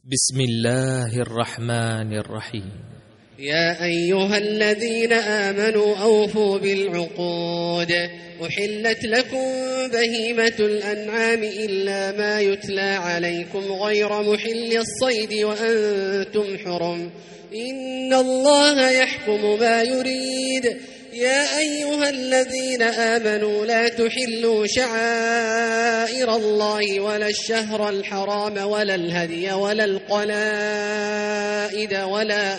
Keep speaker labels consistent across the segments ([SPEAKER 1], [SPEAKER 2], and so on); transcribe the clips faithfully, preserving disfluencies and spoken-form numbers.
[SPEAKER 1] بسم الله الرحمن الرحيم.
[SPEAKER 2] يا أيها الذين آمنوا أوفوا بالعقود. أحلت لكم بهيمة الأنعام إلا ما يتلى عليكم غير محل الصيد وأنتم حرم، إن الله يحكم ما يريد. يا أيها الذين آمنوا لا تحلوا شعائر الله ولا الشهر الحرام ولا الهدي ولا القلائد ولا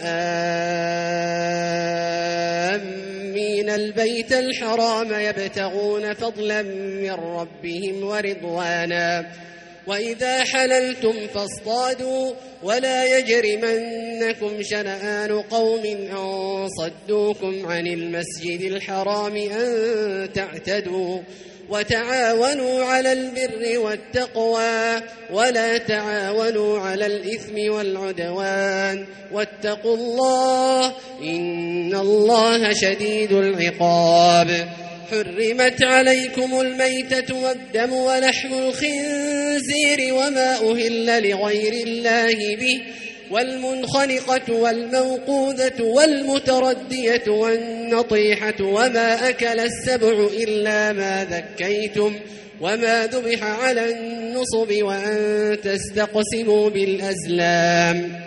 [SPEAKER 2] آمين البيت الحرام يبتغون فضلا من ربهم ورضوانا، وإذا حللتم فاصطادوا ولا يجرمنكم شنآن قوم أن صدوكم عن المسجد الحرام أن تعتدوا، وتعاونوا على البر والتقوى ولا تعاونوا على الإثم والعدوان، واتقوا الله إن الله شديد العقاب. حرمت عليكم الميتة والدم ولحم الخنزير وما أهل لغير الله به، والمنخنقة والموقوذة والمتردية والنطيحة وما أكل السبع إلا ما ذكيتم وما ذبح على النصب وأن تستقسموا بالأزلام،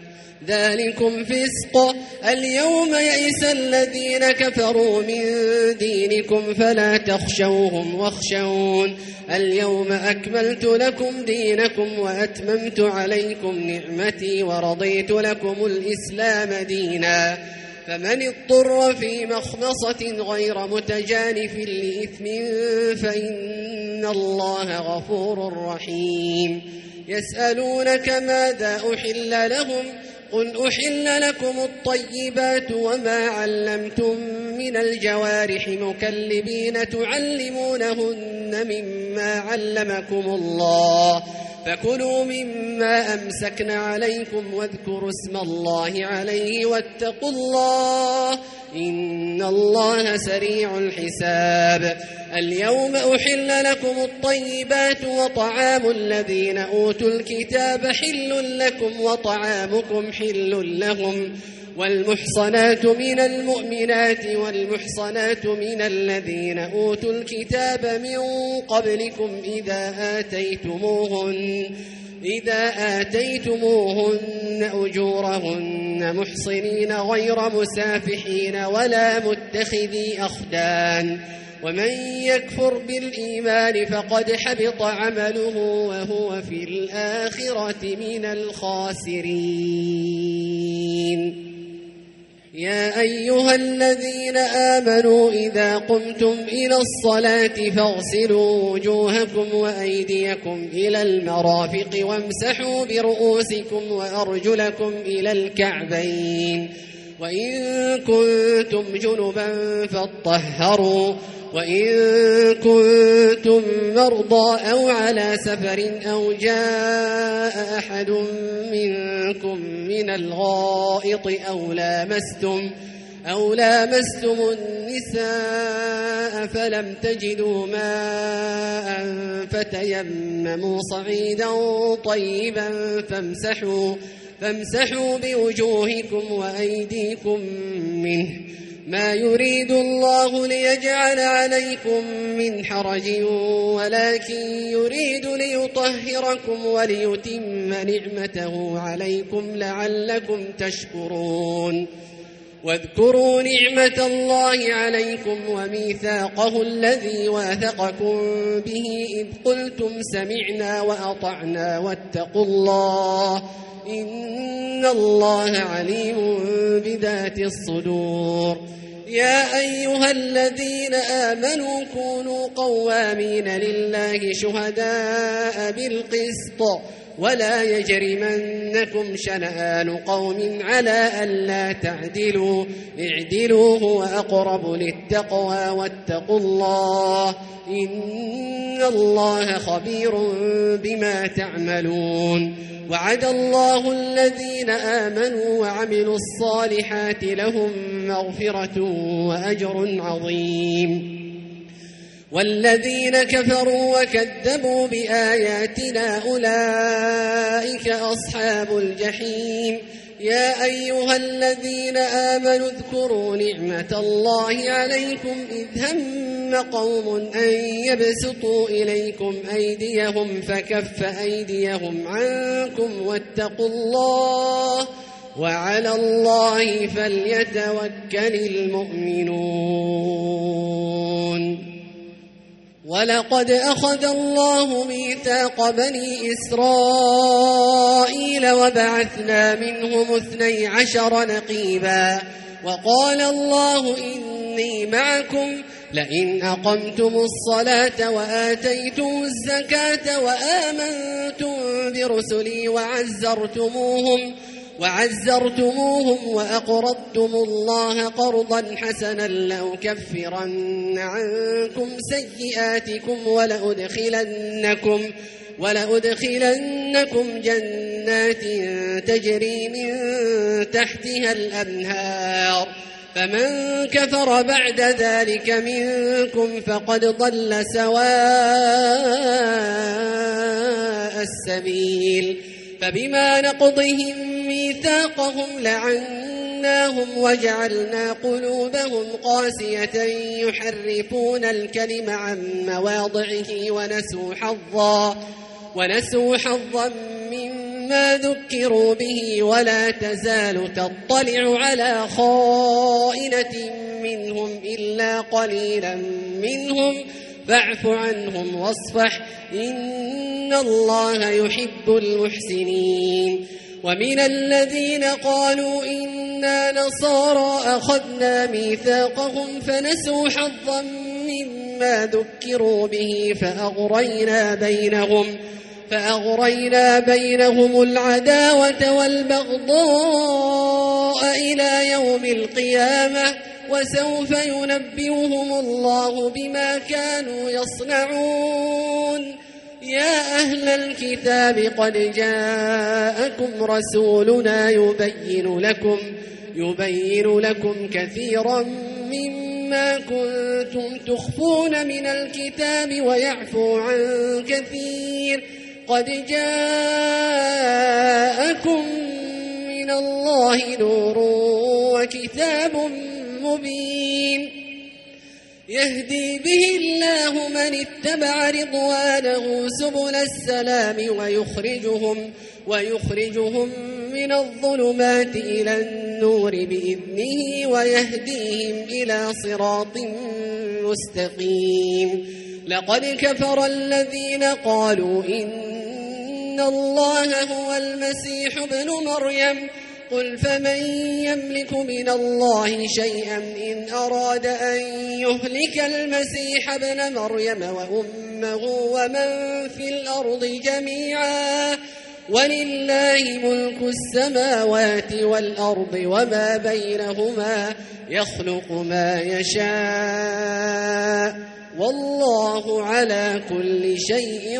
[SPEAKER 2] ذلكم فسق. اليوم يئس الذين كفروا من دينكم فلا تخشوهم واخشون. اليوم أكملت لكم دينكم وأتممت عليكم نعمتي ورضيت لكم الإسلام دينا، فمن اضطر في مخمصة غير متجانف لإثم فإن الله غفور رحيم. يسألونك ماذا أحل لهم؟ قل أحل لكم الطيبات وما علمتم من الجوارح مكلبين تعلمونهن مما علمكم الله، فكلوا مما أمسكن عليكم واذكروا اسم الله عليه واتقوا الله إن الله سريع الحساب. اليوم أحل لكم الطيبات وطعام الذين أوتوا الكتاب حل لكم وطعامكم حل لهم، والمحصنات من المؤمنات والمحصنات من الذين أوتوا الكتاب من قبلكم إذا آتيتموهن إذا آتيتموهن أجورهن محصنين غير مسافحين ولا متخذي أخدان، ومن يكفر بالإيمان فقد حبط عمله وهو في الآخرة من الخاسرين. يا أيها الذين آمنوا إذا قمتم إلى الصلاة فاغسلوا وجوهكم وأيديكم إلى المرافق وامسحوا برؤوسكم وأرجلكم إلى الكعبين، وإن كنتم جنبا فاطهروا، وإن كنتم مرضى أو على سفر أو جاء أحد منكم من الغائط أو لامستم أو لامستم النساء فلم تجدوا ماء فتيمموا صعيدا طيبا فامسحوا فامسحوا بوجوهكم وأيديكم منه، ما يريد الله ليجعل عليكم من حرج ولكن يريد ليطهركم وليتم نعمته عليكم لعلكم تشكرون. واذكروا نعمة الله عليكم وميثاقه الذي واثقكم به إذ قلتم سمعنا وأطعنا واتقوا الله إن الله عليم بذات الصدور. يا أيها الذين آمنوا كونوا قوامين لله شهداء بالقسط ولا يجرمنكم شنآن قوم على ألا تعدلوا اعدلوا هو أقرب للتقوى واتقوا الله إن الله خبير بما تعملون. وعد الله الذين آمنوا وعملوا الصالحات لهم مغفرة وأجر عظيم. والذين كفروا وكذبوا بآياتنا أولئك أصحاب الجحيم يا أيها الذين آمنوا اذكروا نعمة الله عليكم إذ هم قوم أن يبسطوا إليكم أيديهم فكف أيديهم عنكم واتقوا الله وعلى الله فليتوكل المؤمنون ولقد أخذ الله ميثاق بني إسرائيل وبعثنا منهم اثني عشر نقيبا وقال الله إني معكم لئن أقمتم الصلاة وآتيتم الزكاة وآمنتم برسلي وعزرتموهم وعزرتموهم وأقرضتم الله قرضا حسنا لأكفرن عنكم سيئاتكم ولأدخلنكم, ولأدخلنكم جنات تجري من تحتها الأنهار فمن كفر بعد ذلك منكم فقد ضل سواء السبيل فبما نقضهم ميثاقهم لعناهم وجعلنا قلوبهم قاسية يحرفون الكلم عن مواضعه ونسوا حظا ونسوا حظا مما ذكروا به ولا تزال تطلع على خائنة منهم إلا قليلا منهم فاعف عنهم واصفح إن الله يحب المحسنين ومن الذين قالوا إنا نصارى أخذنا ميثاقهم فنسوا حظا مما ذكروا به فأغرينا بينهم فأغرينا بينهم العداوة والبغضاء إلى يوم القيامة وسوف ينبئهم الله بما كانوا يصنعون يا أهل الكتاب قد جاءكم رسولنا يبين لكم يبين لكم كثيرا مما كنتم تخفون من الكتاب ويعفو عن كثير قد جاءكم من الله نور وكتاب مبين يهدي به الله من اتبع رضوانه سبل السلام ويخرجهم, ويخرجهم من الظلمات إلى النور بإذنه ويهديهم إلى صراط مستقيم لقد كفر الذين قالوا إن الله هو المسيح ابن مريم قل فمن يملك من الله شيئا إن أراد أن يهلك المسيح ابن مريم وأمه ومن في الأرض جميعا ولله ملك السماوات والأرض وما بينهما يخلق ما يشاء والله على كل شيء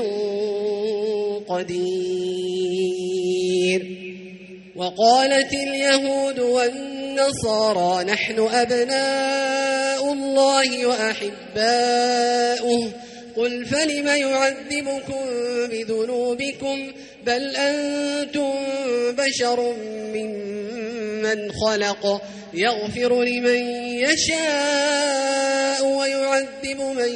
[SPEAKER 2] قدير وقالت اليهود والنصارى نحن أبناء الله وأحباؤه قل فلم يعذبكم بذنوبكم بل أنتم بشر ممن خلق يغفر لمن يشاء ويعذب من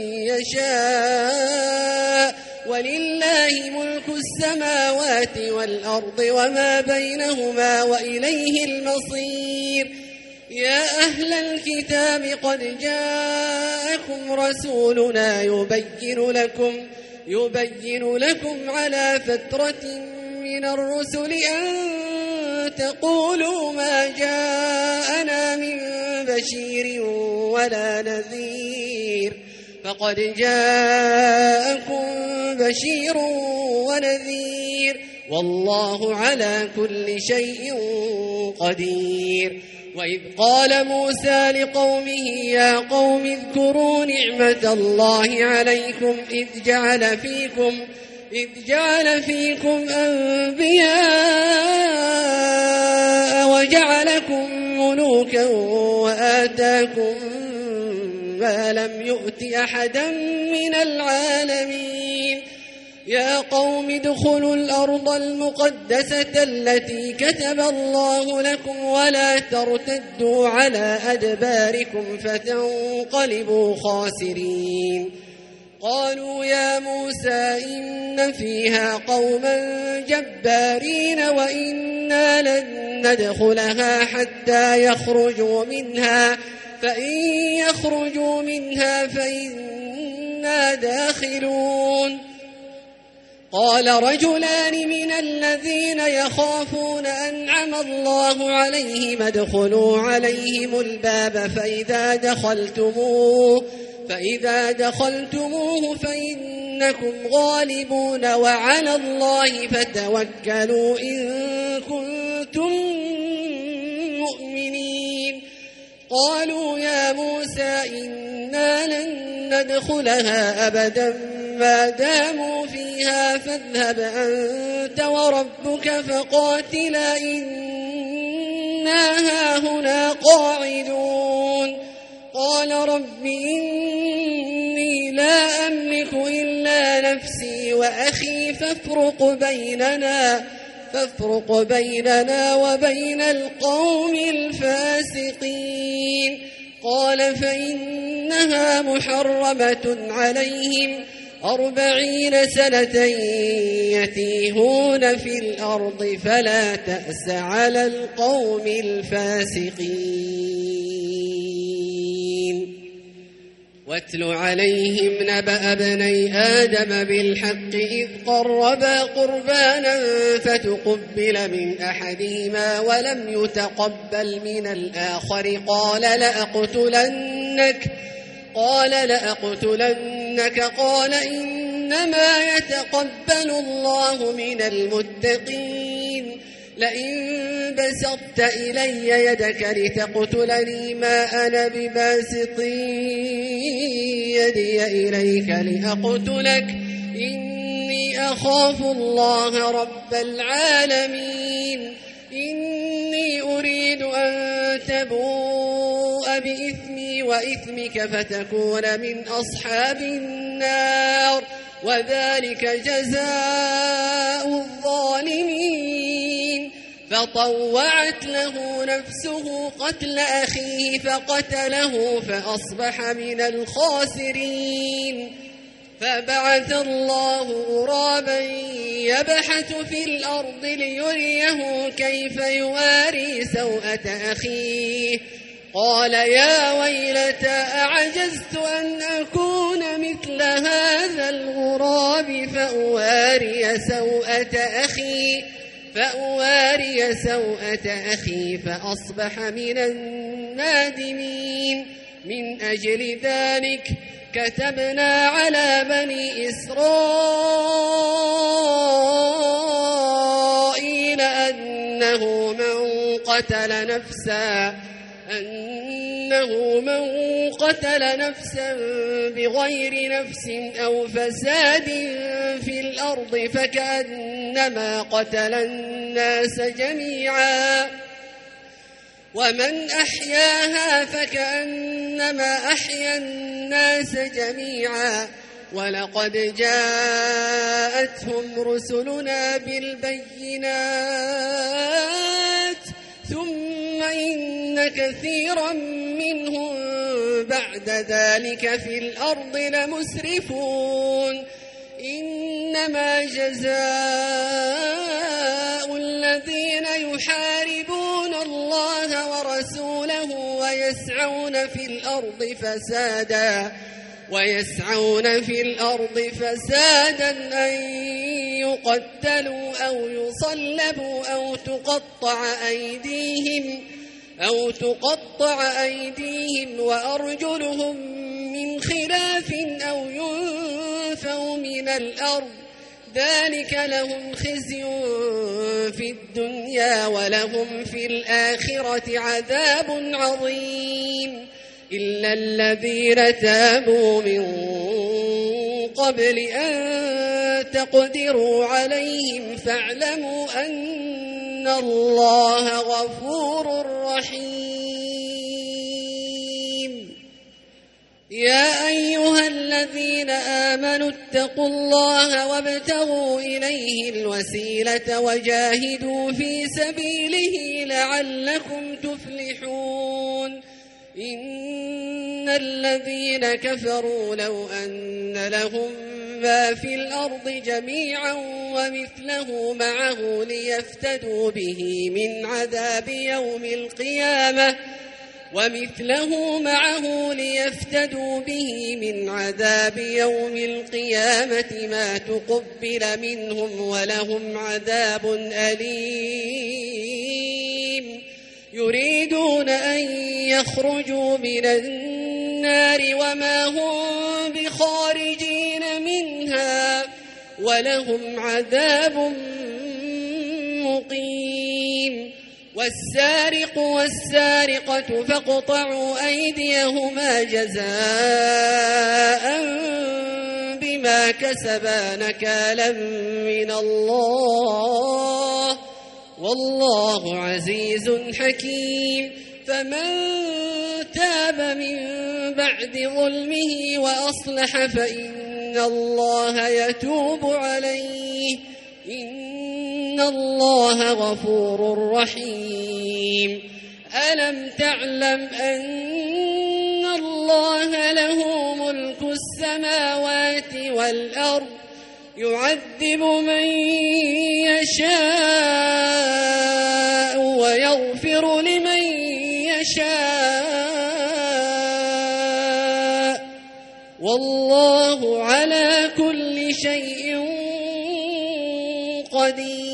[SPEAKER 2] يشاء ولله ملك السماوات والأرض وما بينهما وإليه المصير يا أهل الكتاب قد جاءكم رسولنا يبين لكم يبين لكم على فترة من الرسل أن تقولوا ما جاءنا من بشير ولا نذير فقد جاءكم بشير ونذير والله على كل شيء قدير وإذ قال موسى لقومه يا قوم اذكروا نعمة الله عليكم إذ جعل فيكم إذ جعل فيكم أنبياء وجعلكم ملوكا وآتاكم ما لم ولم يؤت أحدا من العالمين يا قوم ادخلوا الأرض المقدسة التي كتب الله لكم ولا ترتدوا على أدباركم فتنقلبوا خاسرين قالوا يا موسى إن فيها قوما جبارين وإنا لن ندخلها حتى يخرجوا منها فإن يخرجوا منها فإنا داخلون قال رجلان من الذين يخافون أنعم الله عليهم ادخلوا عليهم الباب فإذا دخلتموه فإذا دخلتموه فإنكم غالبون وعلى الله فتوكلوا إن كنتم مؤمنين قالوا يا موسى إنا لن ندخلها أبدا ما داموا فيها فاذهب أنت وربك فقاتلا إنا هاهنا قاعدون قال رب إني لا أملك إلا نفسي وأخي فافرق بيننا فافرق بيننا وبين القوم الفاسقين قال فإنها محرمة عليهم أربعين سنة يتيهون في الأرض فلا تأس على القوم الفاسقين واتل عليهم نبأ ابني آدم بالحق إذ قربا قربانا فتقبل من أحدهما ولم يتقبل من الآخر قال لأقتلنك قال لأقتلنك قال إنما يتقبل الله من المتقين لئن بسطت إلي يدك لتقتلني ما أنا بباسط يدي إليك لأقتلك إني أخاف الله رب العالمين إني أريد أن تبوء بإثمي وإثمك فتكون من أصحاب النار وذلك جزاء الظالمين فطوعت له نفسه قتل أخيه فقتله فأصبح من الخاسرين فبعث الله غرابا يبحث في الأرض ليريه كيف يواري سوءة أخيه قال يا ويلتى أعجزت أن أكون مثل هذا الغراب فأواري سوءة أخي فأواري سوءة أخي فأصبح من النادمين من أجل ذلك كتبنا على بني إسرائيل أنه من قتل نفسا أنه من قتل نفسا بغير نفس أو فساد في الأرض فكأنما قتل الناس جميعا ومن أحياها فكأنما أحيا الناس جميعا ولقد جاءتهم رسلنا بالبينات ثم إن كثيرا منهم بعد ذلك في الأرض لمسرفون إنما جزاء الذين يحاربون الله ورسوله ويسعون في الأرض فسادا ويسعون في الأرض فسادا أن يقتلوا أو يصلبوا أو تقطع أيديهم أو تقطع أيديهم وأرجلهم من خلاف أو ينفوا من الأرض ذلك لهم خزي في الدنيا ولهم في الآخرة عذاب عظيم إلا الذين تابوا من قبل أن تقدروا عليهم فاعلموا أن الله غفور رحيم يا أيها الذين آمنوا اتقوا الله وابتغوا إليه الوسيلة وجاهدوا في سبيله لعلكم تفلحون إن الذين كفروا لو أن لهم ما في الأرض جميعا ومثله معه ليفتدوا به من عذاب يوم القيامة ومثله معه ليفتدوا به من عذاب يوم القيامة ما تقبل منهم ولهم عذاب أليم يريدون أن يخرجوا من النار وما هم بخارجين منها ولهم عذاب مقيم والسارق والسارقة فاقطعوا أيديهما جزاء بما كسبا نكالا من الله والله عزيز حكيم فمن تاب من بعد ظلمه وأصلح فإن الله يتوب عليه إن الله غفور رحيم ألم تعلم أن الله له ملك السماوات والأرض يعذب من يشاء ويغفر لمن يشاء والله على كل شيء قدير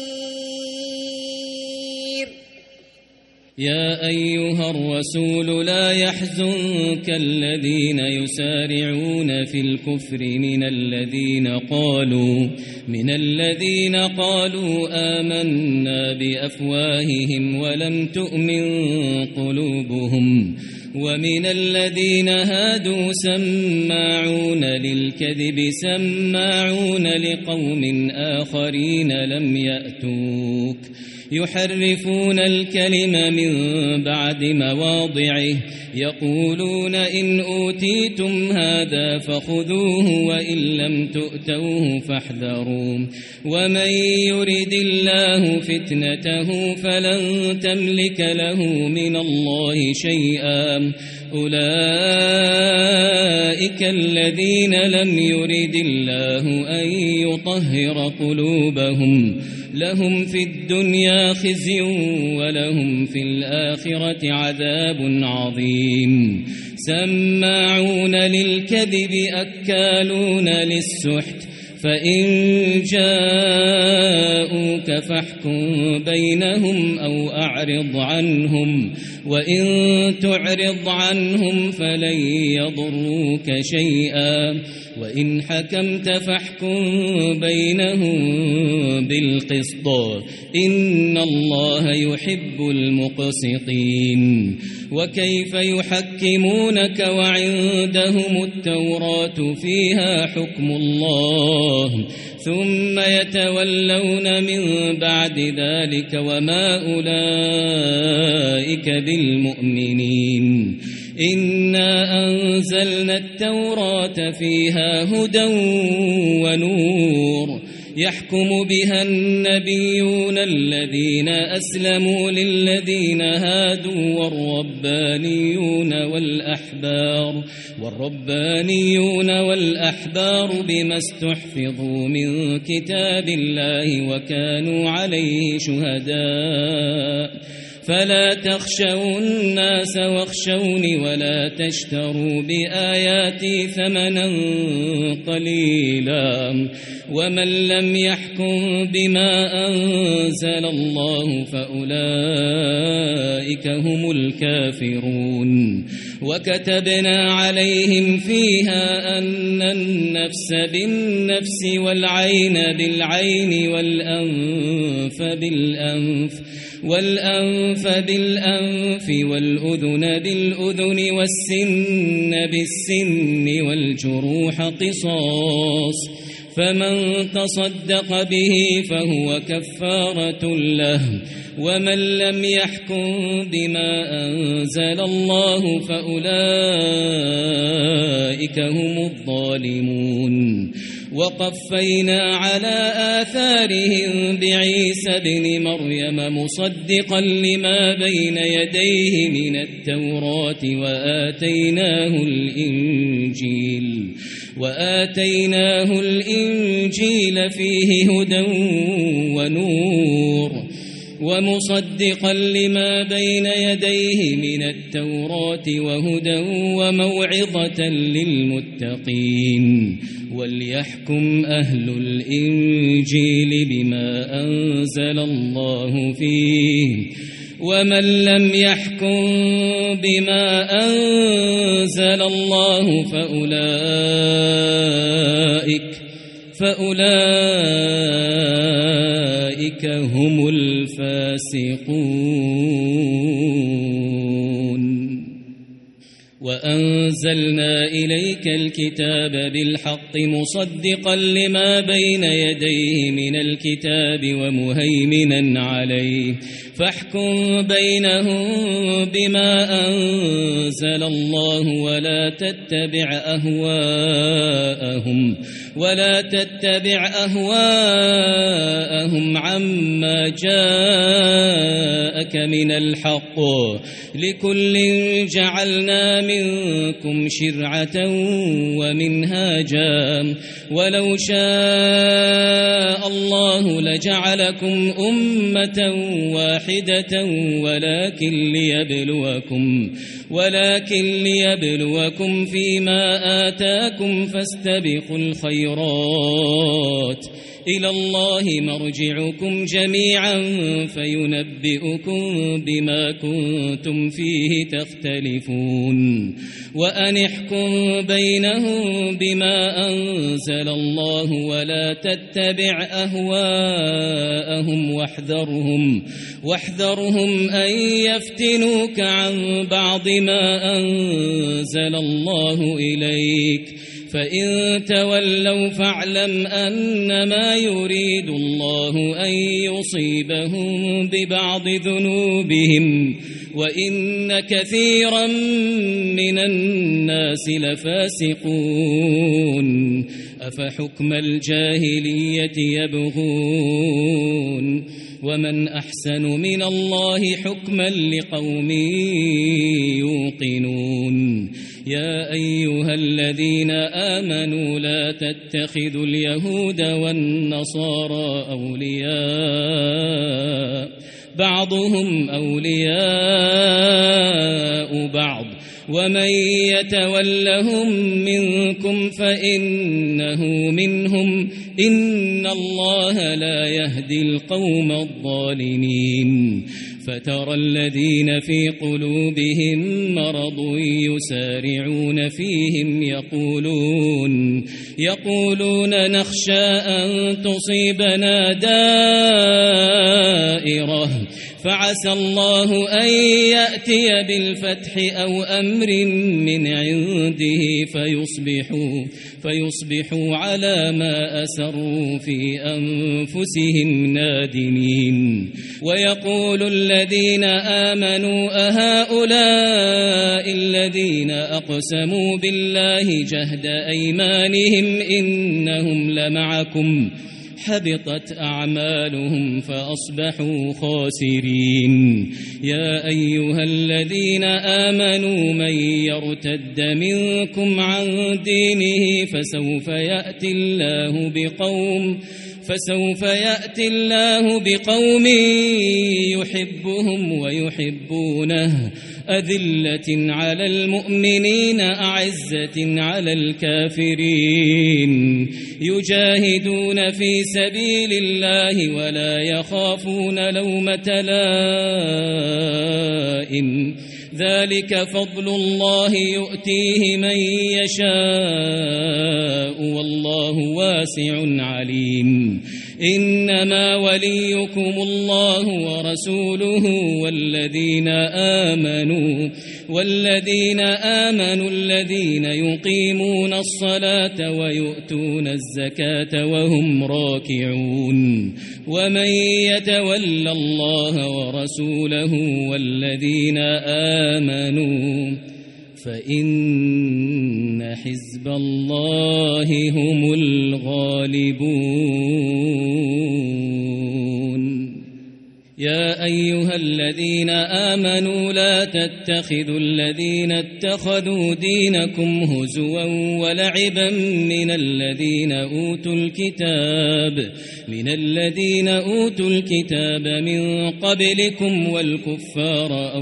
[SPEAKER 3] يا أيها الرسول لا يحزنك الذين يسارعون في الكفر من الذين قالوا من الذين قالوا آمنا بأفواههم ولم تؤمن قلوبهم ومن الذين هادوا سماعون للكذب سماعون لقوم آخرين لم يأتوك يحرفون الكلم من بعد مواضعه يقولون إن أوتيتم هذا فخذوه وإن لم تؤتوه فاحذروا ومن يرد الله فتنته فلن تملك له من الله شيئا أولئك الذين لم يرد الله أن يطهر قلوبهم لهم في الدنيا خزي ولهم في الآخرة عذاب عظيم سماعون للكذب أكالون للسحت فإن جاءوك فاحكم بينهم أو أعرض عنهم وإن تعرض عنهم فلن يضروك شيئا وإن حكمت فاحكم بينهم بالقسط إن الله يحب المقسطين وكيف يحكمونك وعندهم التوراة فيها حكم الله ثم يتولون من بعد ذلك وما أولئك بالمؤمنين إنا أنزلنا التوراة فيها هدى ونور يحكم بها النبيون الذين أسلموا للذين هادوا والربانيون والأحبار والربانيون والأحبار بما استحفظوا من كتاب الله وكانوا عليه شهداء فلا تخشوا الناس واخشوني ولا تشتروا بآياتي ثمنا قليلا ومن لم يحكم بما أنزل الله فأولئك هم الكافرون وكتبنا عليهم فيها أن النفس بالنفس والعين بالعين والأنف بالأنف والأنف بالأنف والأذن بالأذن والسن بالسن والجروح قصاص فمن تصدق به فهو كفارة له ومن لم يحكم بما أنزل الله فأولئك هم الظالمون وقفينا على آثارهم بعيسى ابن مريم مصدقا لما بين يديه من التوراة وآتيناه الإنجيل وآتيناه الإنجيل فيه هدى ونور ومصدقا لما بين يديه من التوراة وهدى وموعظة للمتقين وليحكم أهل الإنجيل بما أنزل الله فيه ومن لم يحكم بما أنزل الله فأولئك فأولئك هم الفاسقون وأنزلنا إليك الكتاب بالحق مصدقا لما بين يديه من الكتاب ومهيمنا عليه فاحكم بينهم بما أنزل الله ولا تتبع أهواءهم ولا تتبع أهواءهم عما جاءك من الحق لكل جعلنا منكم شرعة ومنهاجا ولو شاء الله لجعلكم أمة واحدة ولكن ليبلوكم ولكن ليبلوكم فيما آتاكم فاستبقوا الخيرات إلى الله مرجعكم جميعا فينبئكم بما كنتم فيه تختلفون وأن احكم بينهم بما أنزل الله ولا تتبع أهواءهم واحذرهم واحذرهم أن يفتنوك عن بعض ما أنزل الله إليك فإن تولوا فاعلم أنما يريد الله أن يصيبهم ببعض ذنوبهم وإن كثيرا من الناس لفاسقون أفحكم الجاهلية يبغون ومن أحسن من الله حكما لقوم يوقنون يا أيها الذين آمنوا لا تتخذوا اليهود والنصارى أولياء بعضهم أولياء بعض ومن يتولهم منكم فإنه منهم إن الله لا يهدي القوم الظالمين فترى الذين في قلوبهم مرض يسارعون فيهم يقولون يقولون نخشى أن تصيبنا دائرة فعسى الله أن يأتي بالفتح أو أمر من عنده فيصبحوا فيصبحوا على ما أسروا في أنفسهم نادمين ويقول الذين آمنوا أهؤلاء الذين أقسموا بالله جهد أيمانهم إنهم لمعكم حبطت أعمالهم فأصبحوا خاسرين يا أيها الذين آمنوا من يرتد منكم عن دينه فسوف يأتي الله بقوم فسوف يأتي الله بقوم يحبهم ويحبونه أذلة على المؤمنين أعزة على الكافرين يجاهدون في سبيل الله ولا يخافون لومة لائم ذلك فضل الله يؤتيه من يشاء والله واسع عليم إنما وليكم الله ورسوله والذين آمنوا والذين آمنوا الذين يقيمون الصلاة ويؤتون الزكاة وهم راكعون ومن يتول الله ورسوله والذين آمنوا فإن حزب الله هم الغالبون. يا أيها الذين آمنوا لا تتخذوا الذين اتخذوا دينكم هزوا ولعبا من الذين أوتوا الكتاب من الذين أوتوا الكتاب من قبلكم والكفار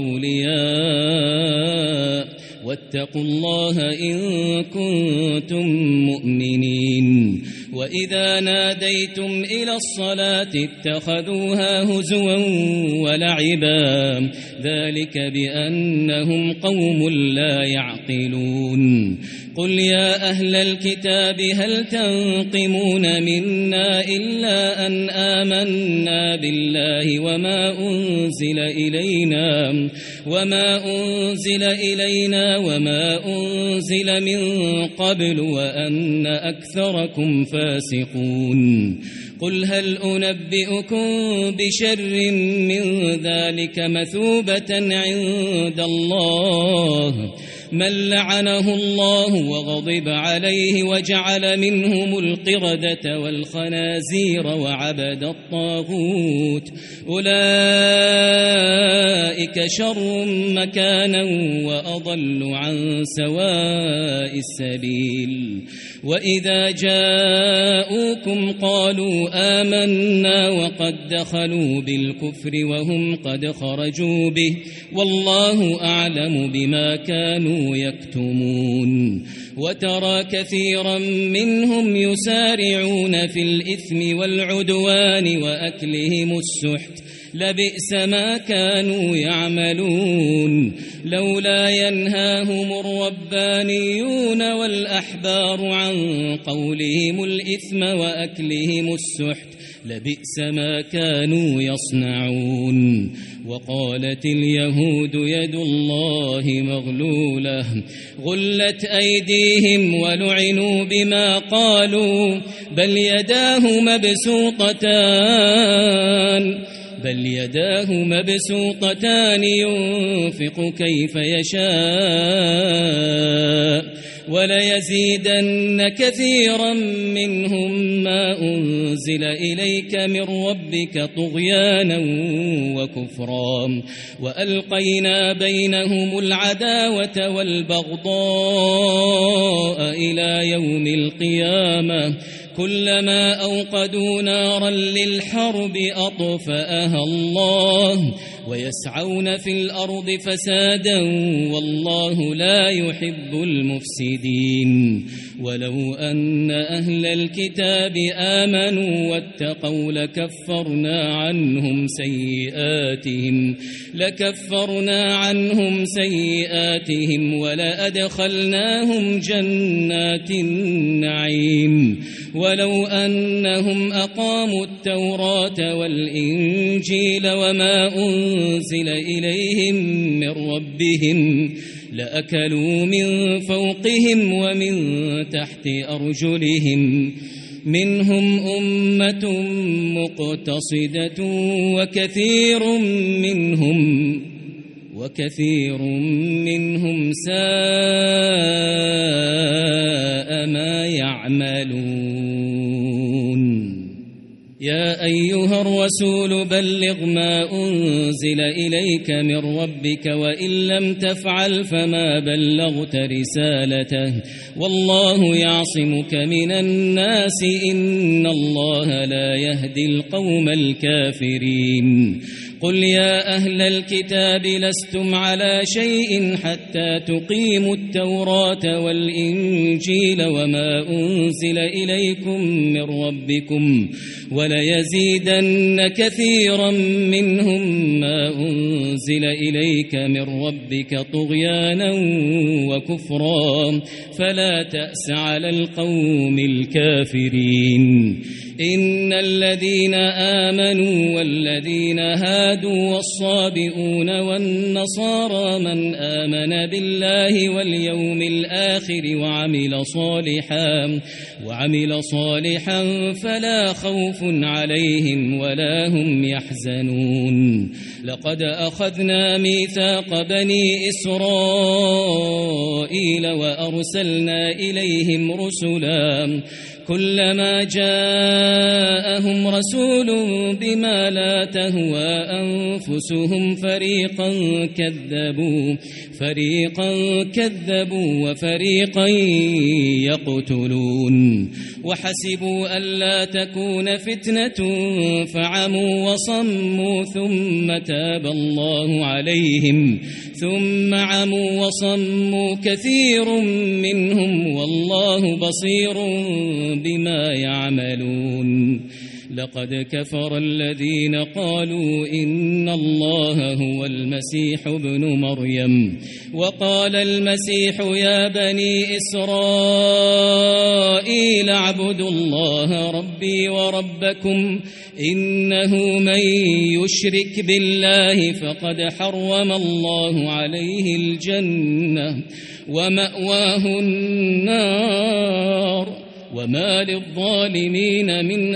[SPEAKER 3] أولياء واتقوا الله إن كنتم مؤمنين. وإذا ناديتم إلى الصلاة اتخذوها هزوا ولعبا ذلك بأنهم قوم لا يعقلون. قل يا أهل الكتاب هل تنقمون منا إلا أن آمنا بالله وما أنزل إلينا وما أنزل إلينا وما أنزل من قبل وأن أكثركم فاسقون. قل هل أنبئكم بشر من ذلك مثوبة عند الله من لعنه الله وغضب عليه وجعل منهم القردة والخنازير وعبد الطاغوت أولئك شر مكانا وأضل عن سواء السبيل. وإذا جاءوكم قالوا آمنا وقد دخلوا بالكفر وهم قد خرجوا به والله أعلم بما كانوا يكتمون. وترى كثيرا منهم يسارعون في الإثم والعدوان وأكلهم السحت لبئس ما كانوا يعملون. لولا ينهاهم الربانيون والأحبار عن قولهم الإثم وأكلهم السحت لبئس ما كانوا يصنعون. وقالت اليهود يد الله مغلولة غلت أيديهم ولعنوا بما قالوا بل يداه مبسوطتان بل يداه مبسوطتان ينفق كيف يشاء وليزيدن كثيرا منهم ما أنزل إليك من ربك طغيانا وكفرا وألقينا بينهم العداوة والبغضاء إلى يوم القيامة كلما أوقدوا نارا للحرب أطفأها الله ويسعون في الأرض فسادا والله لا يحب المفسدين. ولو أن أهل الكتاب آمنوا واتقوا لكفرنا عنهم سيئاتهم لكفرنا عنهم سيئاتهم ولأدخلناهم جنات النعيم. ولو أنهم أقاموا التوراة والإنجيل وما أنزل إليهم من ربهم لأكلوا من فوقهم ومن تحت أرجلهم منهم أمة مقتصدة وكثير منهم وكثير منهم ساء ما يعملون. يا أيها الرسول بلغ ما أنزل إليك من ربك وإن لم تفعل فما بلغت رسالته والله يعصمك من الناس إن الله لا يهدي القوم الكافرين. قل يا أهل الكتاب لستم على شيء حتى تقيموا التوراة والإنجيل وما أنزل إليكم من ربكم وليزيدن كثيرا منهم ما أنزل إليك من ربك طغيانا وكفرا فلا تأس على القوم الكافرين. إن الذين آمنوا والذين هادوا والصابئون والنصارى من آمن بالله واليوم الآخر وعمل صالحا وعمل صالحا فلا خوف عليهم ولا هم يحزنون لقد أخذنا ميثاق بني إسرائيل وأرسلنا إليهم رسلا كلما جاءهم رسول بما لا تهوى أنفسهم فريقا كذبوا فريقا كذبوا وفريقا يقتلون وحسبوا ألا تكون فتنة فعموا وصموا ثم تاب الله عليهم ثم عموا وصموا كثير منهم والله بصير بما يعملون لقد كفر الذين قالوا إن الله هو المسيح ابن مريم وقال المسيح يا بني إسرائيل اعبدوا الله ربي وربكم إنه من يشرك بالله فقد حرم الله عليه الجنة ومأواه النار وما للظالمين من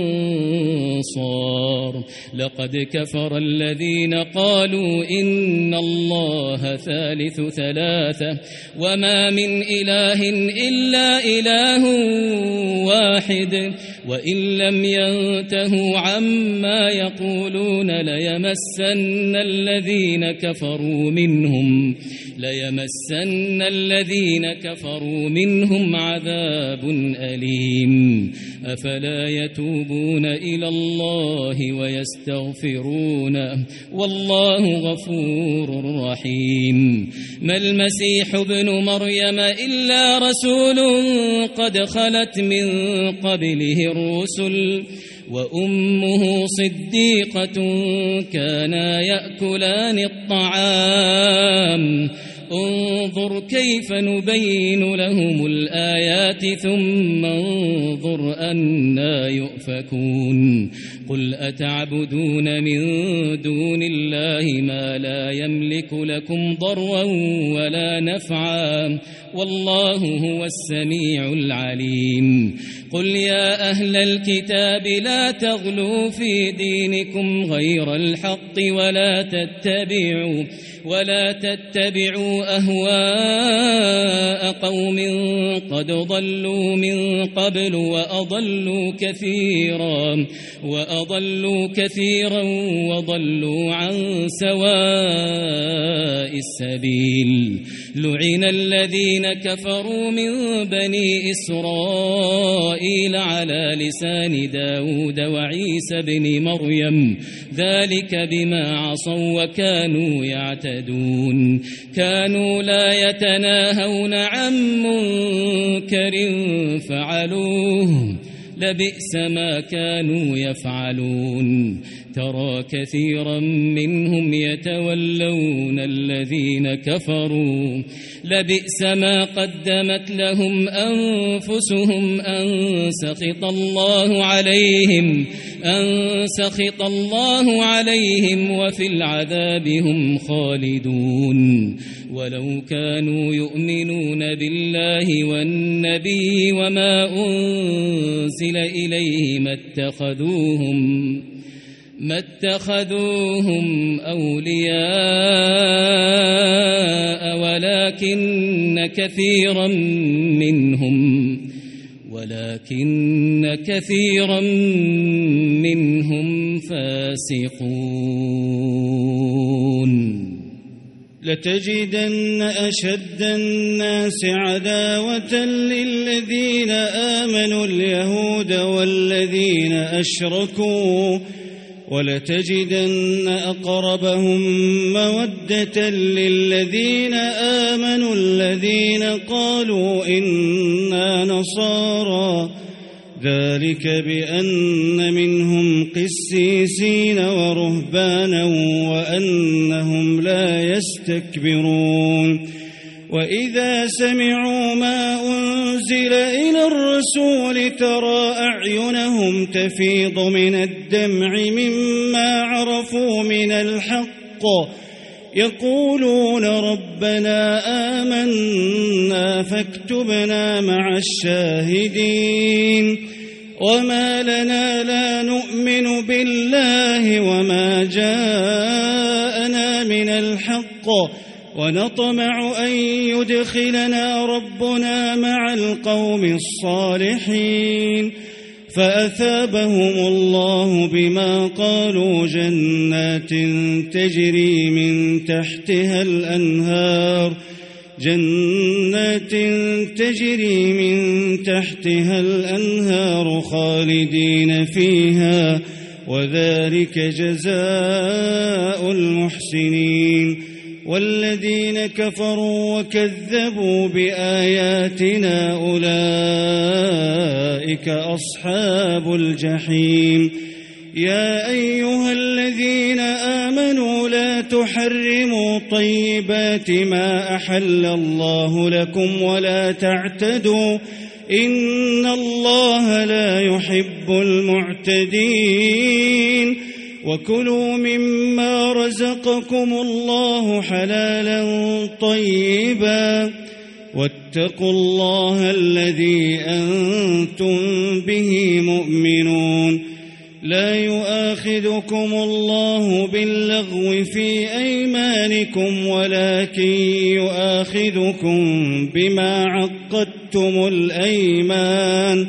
[SPEAKER 3] أنصار لقد كفر الذين قالوا إن الله ثالث ثلاثة وما من إله إلا إله واحد وإن لم ينتهوا عما يقولون ليمسن الذين كفروا منهم ليمسن الذين كفروا منهم عذاب أليم أفلا يتوبون إلى الله ويستغفرونه والله غفور رحيم ما المسيح ابن مريم إلا رسول قد خلت من قبله الرسل وأمه صديقة كانا يأكلان الطعام انظر كيف نبين لهم الآيات ثم انظر أنا يؤفكون قل أتعبدون من دون الله ما لا يملك لكم ضرا ولا نفعا والله هو السميع العليم قل يا أهل الكتاب لا تغلوا في دينكم غير الحق ولا تتبعوا ولا تتبعوا أهواء قوم قد ضلوا من قبل وأضلوا كثيرا وأضلوا كثيرا وضلوا عن سواء السبيل لعن الذين كفروا من بني إسرائيل على لسان داود وعيسى بن مريم ذلك بما عصوا وكانوا يعتدون كانوا لا يتناهون عن منكر فعلوه لبئس ما كانوا يفعلون ترى كثيرا منهم يتولون الذين كفروا لبئس ما قدمت لهم أنفسهم أن سخط الله عليهم أن سخط الله عليهم وفي العذاب هم خالدون ولو كانوا يؤمنون بالله والنبي وما أنزل إليه ما اتخذوهم ما اتخذوهم أولياء ولكن كثيرا منهم ولكن كثيرا منهم فاسقون
[SPEAKER 4] لتجدن أشد الناس عداوة للذين آمنوا اليهود والذين أشركوا ولتجدن أقربهم مودة للذين آمنوا الذين قالوا إنا نصارى ذلك بأن منهم قسيسين ورهبانا وأنهم لا يستكبرون وإذا سمعوا ما أنزل إلى الرسول ترى أعينهم تفيض من الدمع مما عرفوا من الحق يقولون ربنا آمنا فاكتبنا مع الشاهدين وما لنا لا نؤمن بالله وما جاءنا من الحق ونطمع أن يدخلنا ربنا مع القوم الصالحين فأثابهم الله بما قالوا جنات تجري من تحتها الأنهار جنات تجري من تحتها الأنهار خالدين فيها وذلك جزاء المحسنين والذين كفروا وكذبوا بآياتنا أولئك أصحاب الجحيم يا أيها الذين آمنوا لا تحرموا طيبات ما أحل الله لكم ولا تعتدوا إن الله لا يحب المعتدين وكلوا مما رزقكم الله حلالا طيبا واتقوا الله الذي أنتم به مؤمنون لا يؤاخذكم الله باللغو في أيمانكم ولكن يؤاخذكم بما عقدتم الأيمان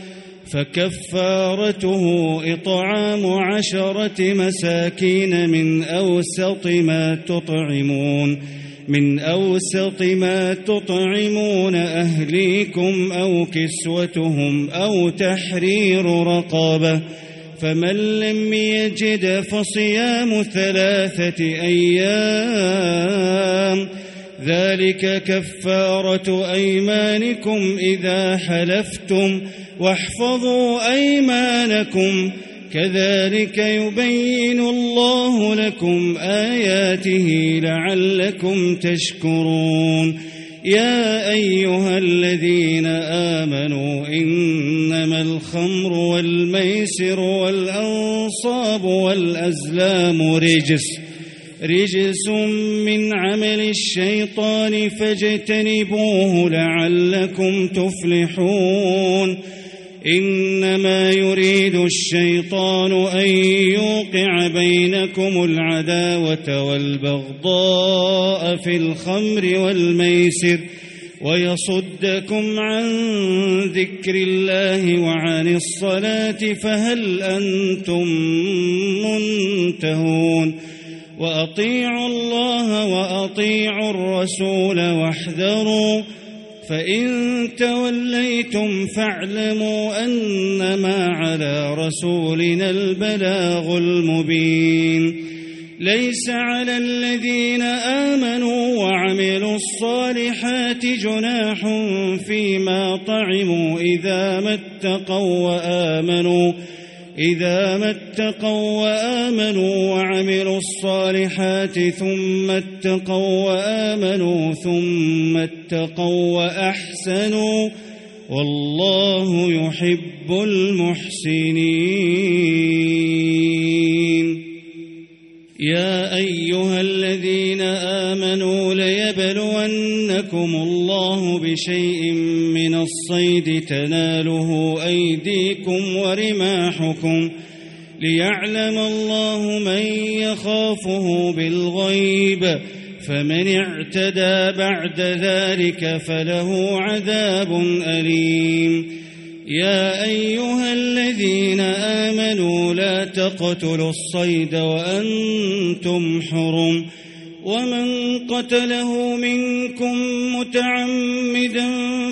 [SPEAKER 4] فكفارته إطعام عشرة مساكين من أوسط ما تطعمون من أوسط ما تطعمون أهليكم أو كسوتهم أو تحرير رقبة فمن لم يجد فصيام ثلاثة أيام ذلك كفارة أيمانكم إذا حلفتم واحفظوا أيمانكم كذلك يبين الله لكم آياته لعلكم تشكرون يا أيها الذين آمنوا إنما الخمر والميسر والأنصاب والأزلام رجس رجس من عمل الشيطان فاجتنبوه لعلكم تفلحون إنما يريد الشيطان أن يوقع بينكم العداوة والبغضاء في الخمر والميسر ويصدكم عن ذكر الله وعن الصلاة فهل أنتم منتهون وأطيعوا الله وأطيعوا الرسول واحذروا فإن توليتم فاعلموا أنما على رسولنا البلاغ المبين ليس على الذين آمنوا وعملوا الصالحات جناح فيما طعموا إذا ما اتقوا وآمنوا إذا ما اتقوا وآمنوا وعملوا الصالحات ثم اتقوا وآمنوا ثم اتقوا وأحسنوا والله يحب المحسنين يا أيها الذين آمنوا ليبلونكم الله بشيء من الصيد تناله أيديكم ورماحكم ليعلم الله من يخافه بالغيب فمن اعتدى بعد ذلك فله عذاب أليم يا أيها الذين آمنوا لا تقتلوا الصيد وأنتم حرم ومن قتله منكم متعمدا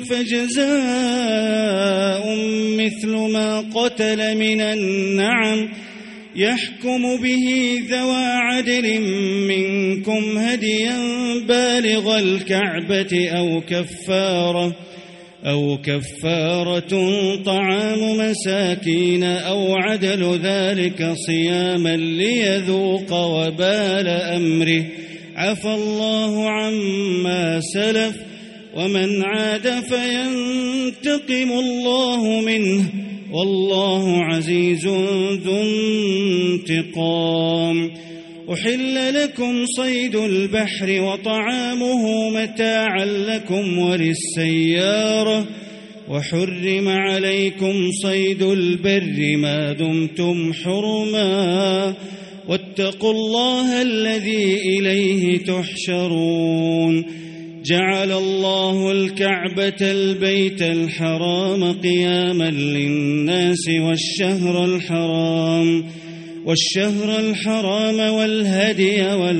[SPEAKER 4] فجزاء مثل ما قتل من النعم يحكم به ذوى عدل منكم هديا بالغ الكعبة أو كفارة أو كفارة طعام مساكين أو عدل ذلك صياما ليذوق وبال أمره عفى الله عما سلف ومن عاد فينتقم الله منه والله عزيز ذو انتقام. أحل لكم صيد البحر وطعامه متاعا لكم وللسيارة وحرم عليكم صيد البر ما دمتم حرما واتقوا الله الذي إليه تحشرون. جعل الله الكعبة البيت الحرام قياما للناس والشهر الحرام والشهر الحرام والهدي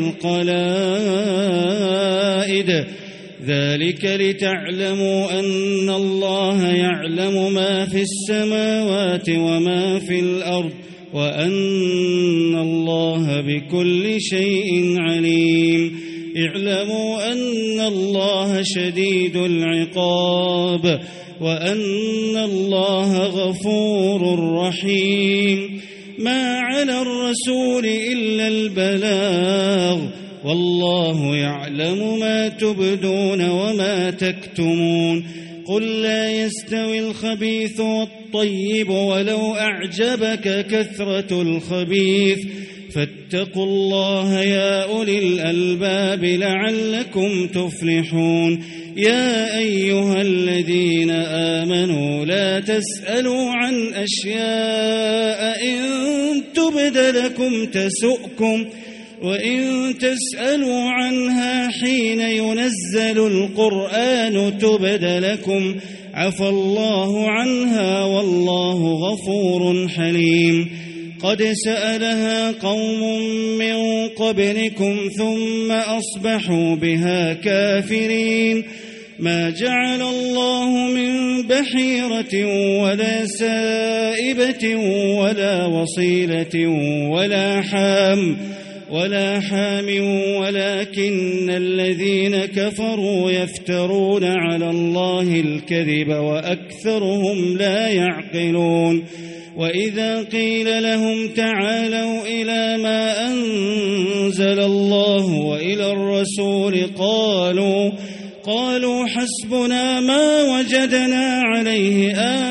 [SPEAKER 4] والقلائد ذلك لتعلموا أن الله يعلم ما في السماوات وما في الأرض وأن الله بكل شيء عليم. اعلموا أن الله شديد العقاب وأن الله غفور رحيم. ما على الرسول إلا البلاغ والله يعلم ما تبدون وما تكتمون. قل لا يستوي الخبيث والطيب ولو أعجبك كثرة الخبيث فاتقوا الله يا أولي الألباب لعلكم تفلحون. يا أيها الذين آمنوا لا تسألوا عن أشياء إن تبد لكم تسؤكم وإن تسألوا عنها حين ينزل القرآن تبد لكم عفى الله عنها والله غفور حليم. قد سألها قوم من قبلكم ثم أصبحوا بها كافرين. ما جعل الله من بحيرة ولا سائبة ولا وصيلة ولا حام ولا حام ولكن الذين كفروا يفترون على الله الكذب وأكثرهم لا يعقلون. وإذا قيل لهم تعالوا إلى ما أنزل الله وإلى الرسول قالوا قالوا حسبنا ما وجدنا عليه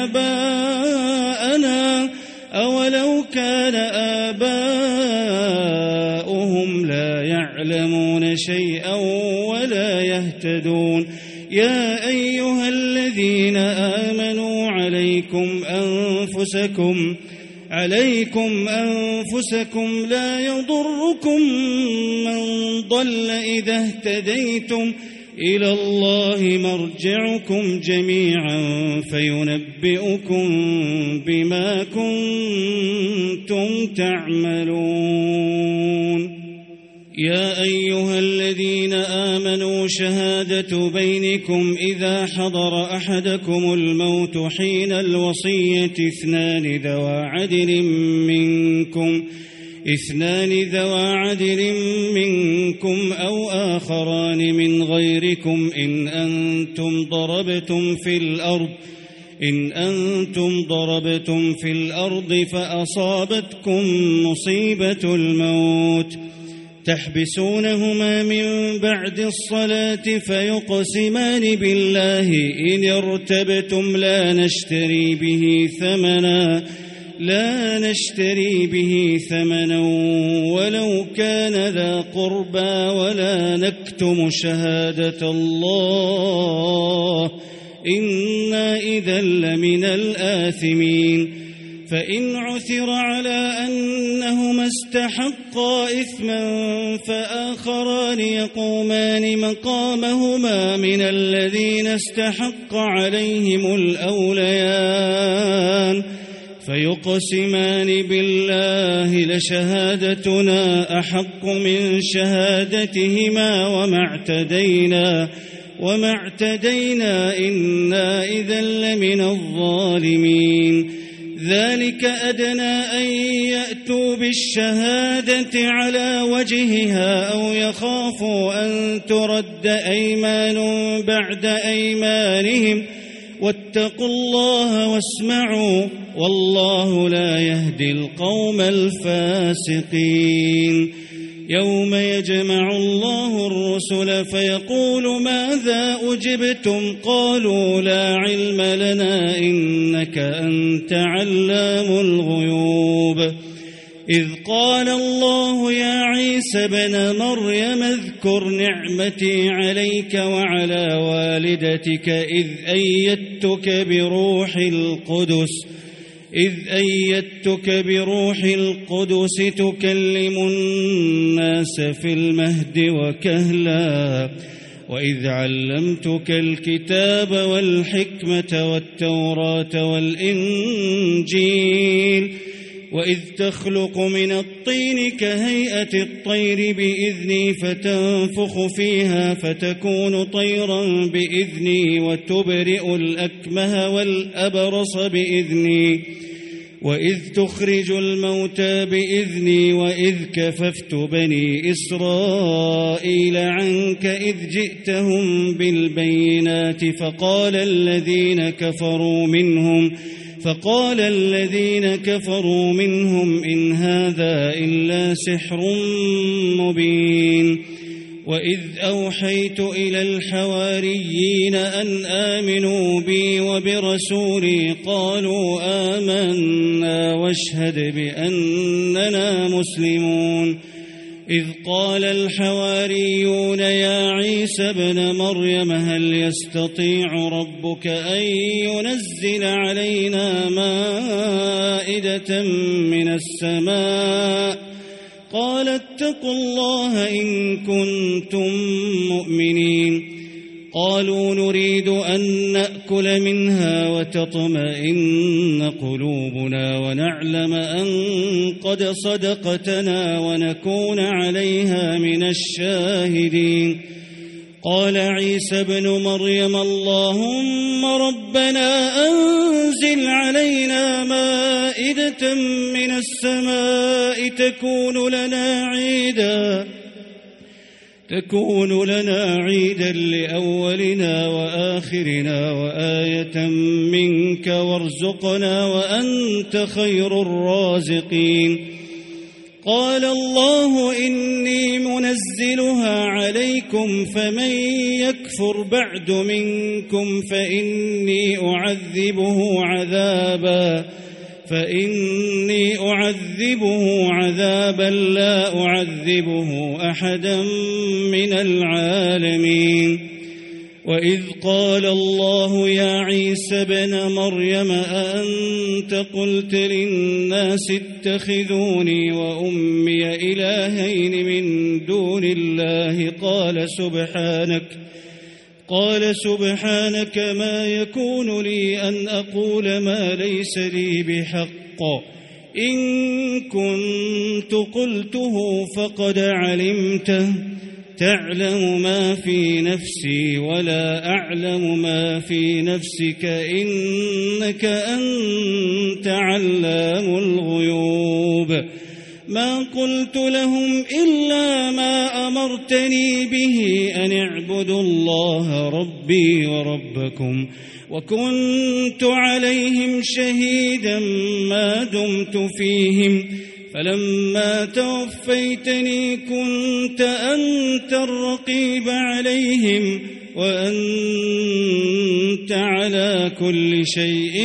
[SPEAKER 4] آباءنا أولو كان آباؤهم لا يعلمون شيئا ولا يهتدون. يا أيها الذين آمنوا عليكم أنفسكم عليكم أنفسكم لا يضركم من ضل إذا اهتديتم إلى الله مرجعكم جميعا فينبئكم بما كنتم تعملون. يا أيها الذين آمنوا شهادة بينكم إذا حضر أحدكم الموت حين الوصية اثنان ذوى عدل منكم اثنان ذوى عدل منكم أو آخران من غيركم إن أنتم ضربتم في الأرض إن أنتم ضربتم في الأرض فأصابتكم مصيبة الموت تحبسونهما من بعد الصلاة فيقسمان بالله إن ارتبتم لا نشتري به ثمنا لا نشتري به ثمنا ولو كان ذا قربى ولا نكتم شهادة الله إنا إذا لمن الآثمين. فإن عثر على أنهما استحقا إثما فآخران يقومان مقامهما من الذين استحق عليهم الأوليان فيقسمان بالله لشهادتنا أحق من شهادتهما وما اعتدينا وما اعتدينا إنا إذا لمن الظالمين. ذلك أدنى أن يأتوا بالشهادة على وجهها أو يخافوا أن ترد أيمان بعد أيمانهم واتقوا الله واسمعوا والله لا يهدي القوم الفاسقين. يوم يجمع الله الرسل فيقول ماذا أجبتم قالوا لا علم لنا إنك أنت علام الغيوب إذ قال الله يا عيسى ابن مريم اذكر نعمتي عليك وعلى والدتك إذ أيدتك بروح القدس إذ أيدتك بروح القدس تكلم الناس في المهد وكهلا وإذ علمتك الكتاب والحكمة والتوراة والإنجيل وإذ تخلق من الطين كهيئة الطير بإذني فتنفخ فيها فتكون طيرا بإذني وتبرئ الأكمه والأبرص بإذني وإذ تخرج الموتى بإذني وإذ كففت بني إسرائيل عنك إذ جئتهم بالبينات فقال الذين كفروا منهم فقال الذين كفروا منهم إن هذا إلا سحر مبين وإذ أوحيت إلى الحواريين أن آمنوا بي وبرسولي قالوا آمنا واشهد بأننا مسلمون إذ قال الحواريون يا عيسى ابن مريم هل يستطيع ربك أن ينزل علينا مائدة من السماء قال اتقوا الله إن كنتم مؤمنين قالوا نريد أن نأكل منها وتطمئن قلوبنا ونعلم أن قد صدقتنا ونكون عليها من الشاهدين قال عيسى ابن مريم اللهم ربنا أنزل علينا مائدة من السماء تكون لنا عيدا تكون لنا عيدا لأولنا وآخرنا وآية منك وارزقنا وأنت خير الرازقين قال الله إني منزلها عليكم فمن يكفر بعد منكم فإني أعذبه عذابا فإني أعذبه عذابا لا أعذبه أحدا من العالمين وإذ قال الله يا عيسى ابن مريم أأنت قلت للناس اتخذوني وأمي إلهين من دون الله قال سبحانك قال سبحانك ما يكون لي أن أقول ما ليس لي بحق إن كنت قلته فقد علمته تعلم ما في نفسي ولا أعلم ما في نفسك إنك أنت علام الغيوب ما قلت لهم إلا ما أمرتني به أن اعبدوا الله ربي وربكم وكنت عليهم شهيدا ما دمت فيهم فلما توفيتني كنت أنت الرقيب عليهم وأنت على كل شيء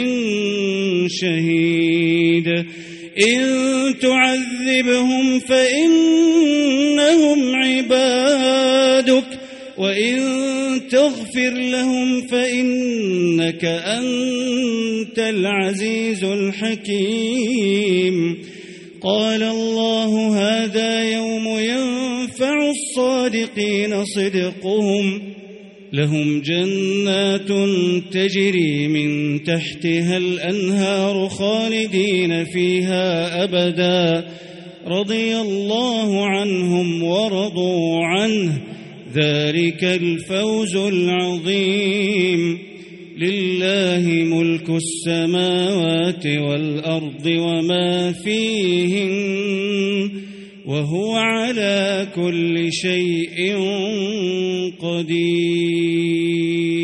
[SPEAKER 4] شهيد إن تعذبهم فإنهم عبادك وإن تغفر لهم فإنك أنت العزيز الحكيم قال الله هذا يوم ينفع الصادقين صدقهم لهم جنات تجري من تحتها الأنهار خالدين فيها أبدا رضي الله عنهم ورضوا عنه ذلك الفوز العظيم لله ملك السماوات والأرض وما فيهن وهو على كل شيء قدير